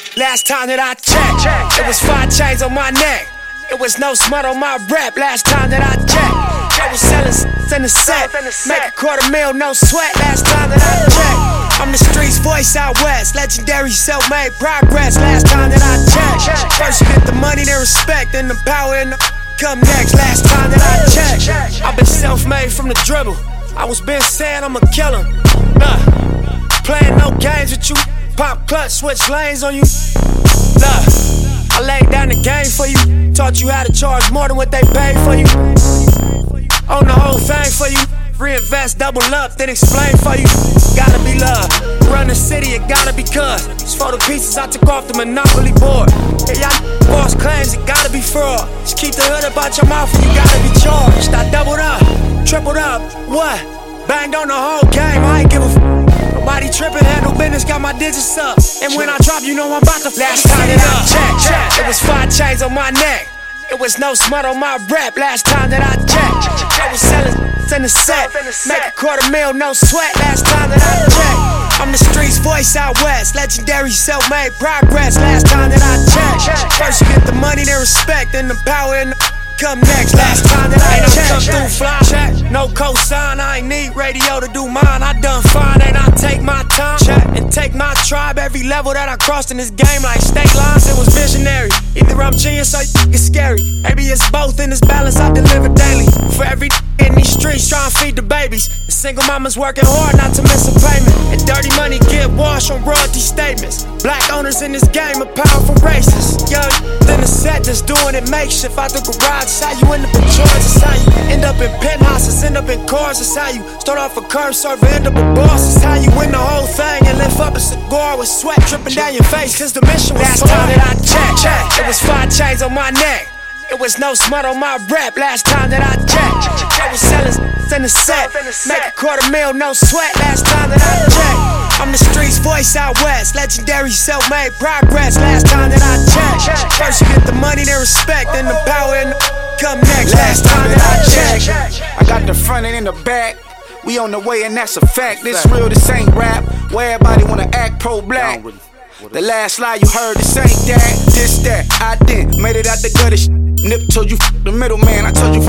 Last time that I checked, it was 5 chains on my neck. It was no smut on my rap. Last time that I checked, I was selling in the set. Make a $250,000, no sweat. Last time that I checked, I'm the streets voice out west. Legendary self-made progress. Last time that I checked, first you get the money, then respect, then the power and the come next. Last time that I checked, I've been self-made from the dribble. I was been saying I'ma kill him. Nah, playing no games with you. Pop clutch, switch lanes on you. Nah, I laid down the game for you. Taught you how to charge more than what they paid for you. Own the whole thing for you. Reinvest, double up, then explain for you. Gotta be love. Run the city, it gotta be cuz. It's for the pieces I took off the Monopoly board. Yeah, y'all boss claims, it gotta be fraud. Just keep the hood about your mouth and you gotta be charged. I doubled up, tripled up, what? Banged on the whole game, I ain't give a f. Nobody trippin', handle business, got my digits up. And when I drop, you know I'm about to flash. Last time that I checked, it was 5 chains on my neck. It was no smut on my rap. Last time that I checked, I was selling in the set. Make a $250,000, no sweat. Last time that I checked, I'm the streets voice out west. Legendary self-made progress. Last time that I checked, first you get the money, then respect, then the power and the come next. Last time that I checked, come through fly check. No cosign, I ain't need radio to do mine. I done fine, and I take my time check and take my tribe. Every level that I crossed in this game, like state lines, it was visionary. Either I'm genius or it's scary. Maybe it's both in this balance I deliver daily. For every in these streets trying to feed the babies. The single mama's working hard not to miss a payment. And dirty money get washed on royalty statements. Black owners in this game are powerful racists. Young, then the set just doing it makeshift out the garage. It's how you end up in charge. It's how you end up in penthouses, end up in cars. It's how you start off a curb server, end up a boss. It's how you win the whole thing and lift up a cigar with sweat dripping down your face. Cause the mission was last time that I checked, it was 5 chains on my neck. It was no smut on my rap. Last time that I checked, I was selling in the set. Make a $250,000, no sweat. Last time that I checked, I'm the streets voice out west. Legendary self-made progress. Last time that I checked, first you get the money, then respect, then the power and the come next. Last time that I checked, I got the front and in the back. We on the way and that's a fact. This real, this ain't rap. Where everybody wanna act pro-black. The last lie you heard, this ain't that, this that. I didn't, made it out the gutter. Nip told you the middleman. I told you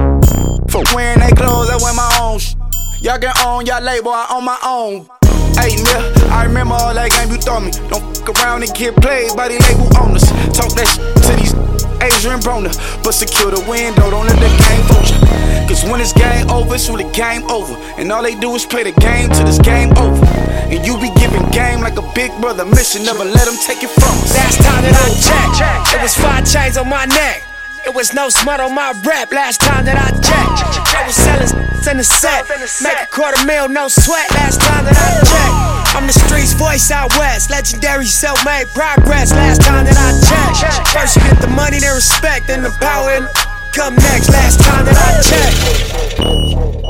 for wearing they clothes, I wear my own. Y'all get on y'all label, I own my own. Hey, nigga, I remember all that game you throw me. Don't fuck around and get played by the label owners. Talk that to these Adrian Broner, but secure the window, don't let the game fool you. Cause when it's game over, it's really game over. And all they do is play the game till it's game over. And you be giving game like a big brother mission, never let them take it from us. Last time that I checked, it was 5 chains on my neck. It was no smut on my rap. Last time that I checked, I was selling in the set. Make a $250,000, no sweat. Last time that I checked, I'm the streets voice out west. Legendary self-made progress. Last time that I checked, first you get the money, then respect, then the power and come next. Last time that I checked.